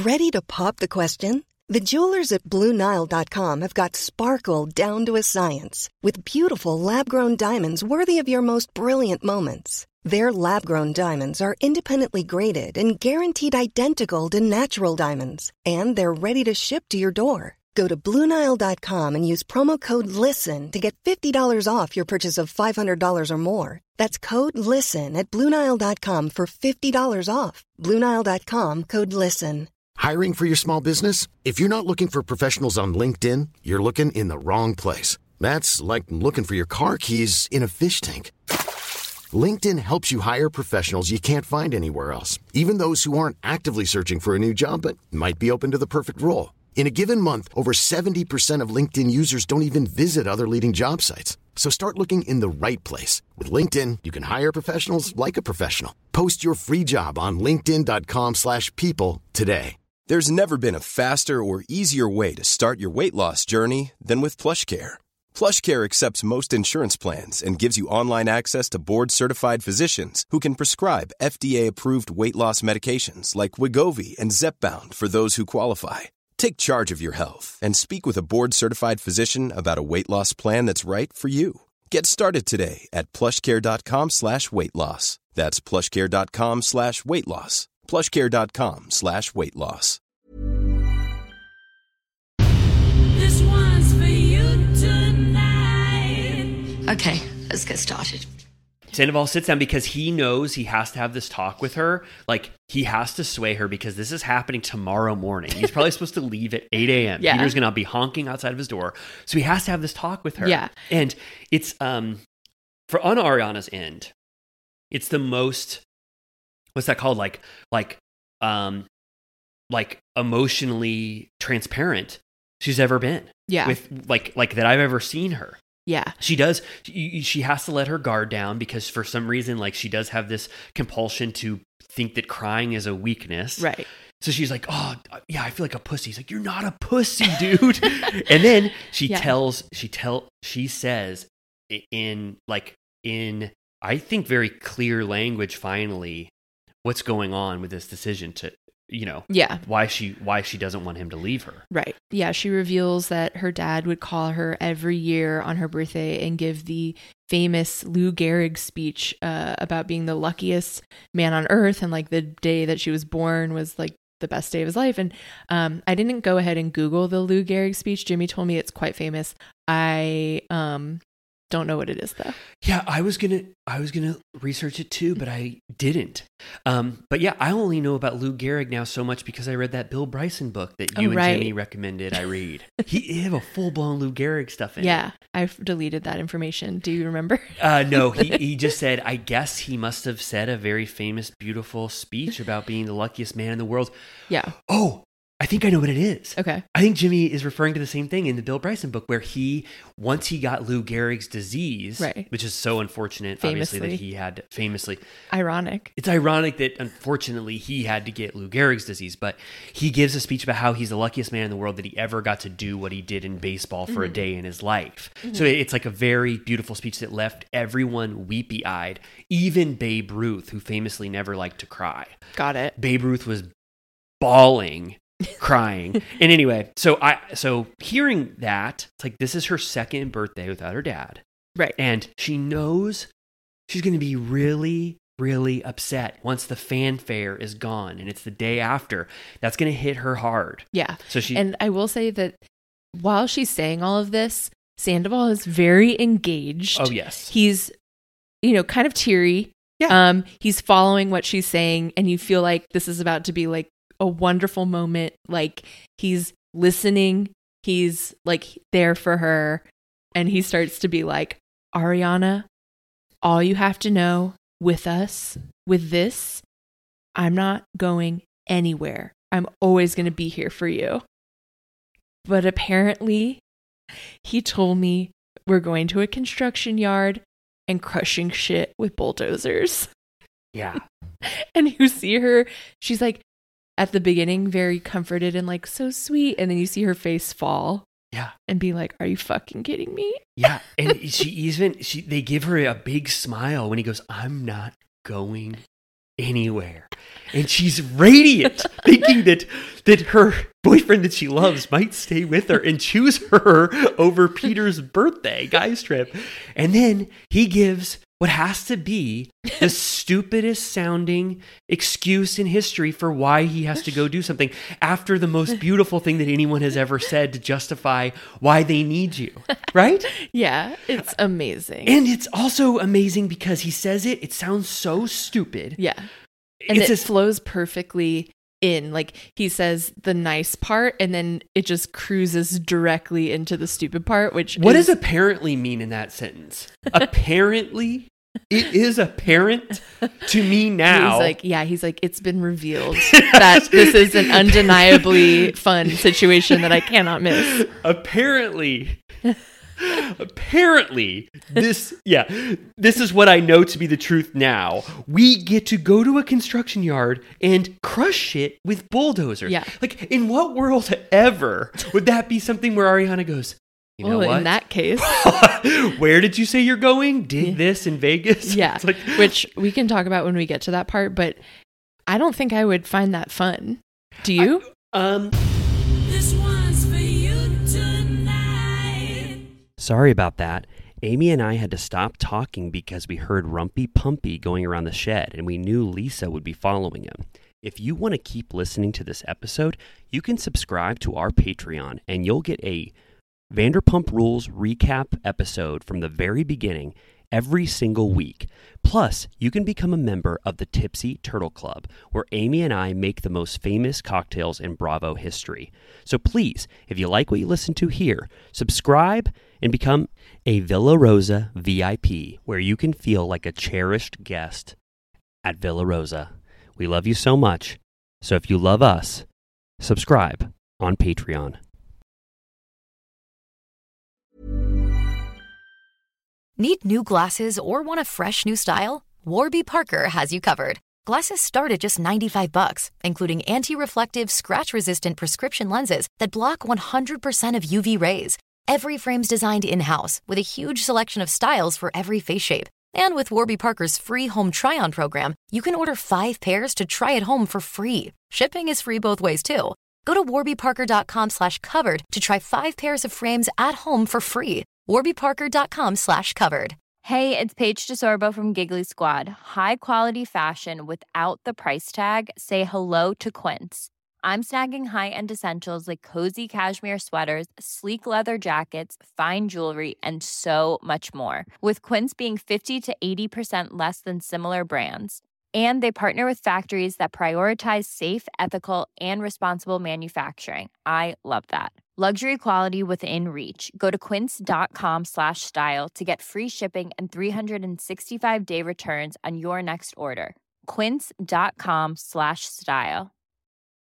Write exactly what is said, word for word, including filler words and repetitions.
Ready to pop the question? The jewelers at Blue Nile dot com have got sparkle down to a science with beautiful lab-grown diamonds worthy of your most brilliant moments. Their lab-grown diamonds are independently graded and guaranteed identical to natural diamonds, and they're ready to ship to your door. Go to Blue Nile dot com and use promo code LISTEN to get fifty dollars off your purchase of five hundred dollars or more. That's code LISTEN at Blue Nile dot com for fifty dollars off. Blue Nile dot com, code LISTEN. Hiring for your small business? If you're not looking for professionals on LinkedIn, you're looking in the wrong place. That's like looking for your car keys in a fish tank. LinkedIn helps you hire professionals you can't find anywhere else, even those who aren't actively searching for a new job but might be open to the perfect role. In a given month, over seventy percent of LinkedIn users don't even visit other leading job sites. So start looking in the right place. With LinkedIn, you can hire professionals like a professional. Post your free job on linkedin dot com slash people today. There's never been a faster or easier way to start your weight loss journey than with PlushCare. PlushCare accepts most insurance plans and gives you online access to board-certified physicians who can prescribe F D A-approved weight loss medications like Wegovy and Zepbound for those who qualify. Take charge of your health and speak with a board-certified physician about a weight loss plan that's right for you. Get started today at plushcare.com slash weight loss. That's plushcare.com slash weight loss. plushcare.com slash weight loss. This one's for you tonight. Okay, let's get started. Sandoval sits down because he knows he has to have this talk with her. Like, he has to sway her because this is happening tomorrow morning. He's probably supposed to leave at eight a.m. Yeah. Peter's going to be honking outside of his door. So he has to have this talk with her. Yeah. And it's, um, for on Ariana's end, it's the most, what's that called? Like, like, um, like emotionally transparent she's ever been. Yeah. With like, like that I've ever seen her. Yeah. She does. She, she has to let her guard down because for some reason, like she does have this compulsion to think that crying is a weakness. Right. So she's like, oh, yeah, I feel like a pussy. He's like, you're not a pussy, dude. And then she Yeah. tells, she tell, she says in like, in, I think very clear language, finally, what's going on with this decision to, you know, Yeah. why she, why she doesn't want him to leave her. Right. Yeah. She reveals that her dad would call her every year on her birthday and give the famous Lou Gehrig speech uh, about being the luckiest man on earth. And like the day that she was born was like the best day of his life. And um, I didn't go ahead and Google the Lou Gehrig speech. Jimmy told me it's quite famous. I um, don't know what it is though. Yeah, I was gonna, I was gonna research it too, but I didn't. Um, but yeah, I only know about Lou Gehrig now so much because I read that Bill Bryson book that you Oh, and right. Jimmy recommended I read. He have a full blown Lou Gehrig stuff in Yeah. it. I've deleted that information. Do you remember? Uh, no, he he just said, I guess he must have said a very famous, beautiful speech about being the luckiest man in the world. Yeah. Oh, I think I know what it is. Okay. I think Jimmy is referring to the same thing in the Bill Bryson book where he, once he got Lou Gehrig's disease, Right. which is so unfortunate, obviously, that Famously. he had famously. Ironic. It's ironic that unfortunately he had to get Lou Gehrig's disease, but he gives a speech about how he's the luckiest man in the world that he ever got to do what he did in baseball for Mm-hmm. a day in his life. So it's like a very beautiful speech that left everyone weepy eyed, even Babe Ruth, who famously never liked to cry. Got it. Babe Ruth was bawling, crying. And anyway, so I so hearing that, it's like this is her second birthday without her dad. Right. And she knows she's going to be really, really upset once the fanfare is gone and it's the day after. That's going to hit her hard. Yeah. So she And I will say that while she's saying all of this, Sandoval is very engaged. Oh, yes. He's, you know, kind of teary. Yeah. Um, he's following what she's saying, and you feel like this is about to be like a wonderful moment. Like he's listening, he's like there for her, and he starts to be like, Ariana, all you have to know with us, with this, I'm not going anywhere. I'm always going to be here for you. But apparently, he told me we're going to a construction yard and crushing shit with bulldozers. Yeah. And you see her, she's like at the beginning very comforted and like so sweet. And then you see her face fall. Yeah. And be like, are you fucking kidding me? Yeah. And she even, she they give her a big smile when he goes, I'm not going anywhere. And she's radiant, thinking that that her boyfriend that she loves might stay with her and choose her over Peter's birthday guys trip. And then he gives what has to be the stupidest sounding excuse in history for why he has to go do something after the most beautiful thing that anyone has ever said to justify why they need you, right? Yeah, it's amazing. And it's also amazing because he says it, it sounds so stupid. Yeah. And It's it a- flows perfectly in. Like, he says the nice part, and then it just cruises directly into the stupid part, which What is... does apparently mean in that sentence? Apparently, it is apparent to me now. He's like, yeah, he's like, it's been revealed that this is an undeniably fun situation that I cannot miss. Apparently, apparently, this, yeah, this is what I know to be the truth now. We get to go to a construction yard and crush shit with bulldozers. Yeah. Like, in what world ever would that be something where Ariana goes, you know Well, what? in that case, Where did you say you're going? Did this in Vegas? yeah, It's like, which we can talk about when we get to that part, but I don't think I would find that fun. Do you? um, This one's for you tonight. sorry about that. Amy and I had to stop talking because we heard Rumpy Pumpy going around the shed, and we knew Lisa would be following him. If you want to keep listening to this episode, you can subscribe to our Patreon, and you'll get a Vanderpump Rules recap episode from the very beginning every single week. Plus, you can become a member of the Tipsy Turtle Club, where Amy and I make the most famous cocktails in Bravo history. So please, if you like what you listen to here, subscribe and become a Villa Rosa V I P, where you can feel like a cherished guest at Villa Rosa. We love you so much. So if you love us, subscribe on Patreon. Need new glasses or want a fresh new style? Warby Parker has you covered. Glasses start at just ninety-five bucks, including anti-reflective, scratch-resistant prescription lenses that block one hundred percent of U V rays. Every frame's designed in-house with a huge selection of styles for every face shape. And with Warby Parker's free home try-on program, you can order five pairs to try at home for free. Shipping is free both ways, too. Go to warbyparker.com slash covered to try five pairs of frames at home for free. warbyparker.com slash covered. Hey, it's Paige DeSorbo from Giggly Squad. High quality fashion without the price tag. Say hello to Quince. I'm snagging high-end essentials like cozy cashmere sweaters, sleek leather jackets, fine jewelry, and so much more. With Quince being fifty to eighty percent less than similar brands. And they partner with factories that prioritize safe, ethical, and responsible manufacturing. I love that. Luxury quality within reach. Go to quince.com slash style to get free shipping and three sixty-five day returns on your next order. Quince.com slash style.